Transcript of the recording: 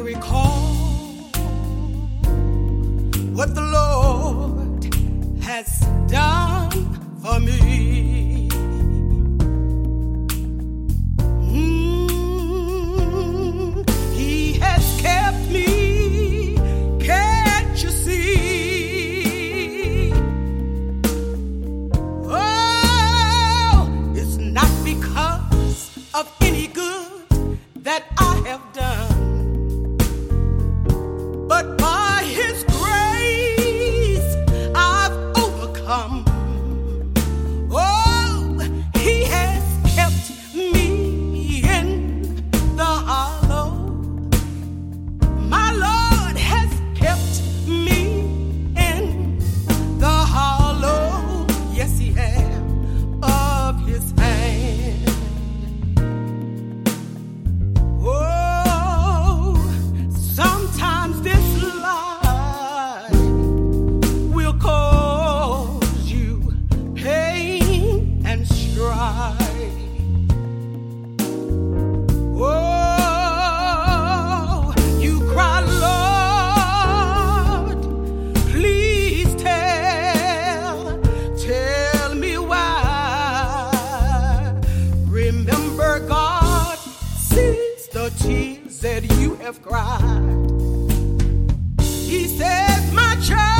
recall what the Lord has done for me. He has kept me, can't you see? Oh, it's not because of any good that I have done, but by His grace I've overcome. Oh, He has kept me in the hollow. My Lord has kept me in the hollow. Yes, He has, of His hand. Oh, sometimes this life will cause you pain and strife. Oh, you cry, Lord, please tell me why. Remember, God sees the tears that you have cried. He says, my child,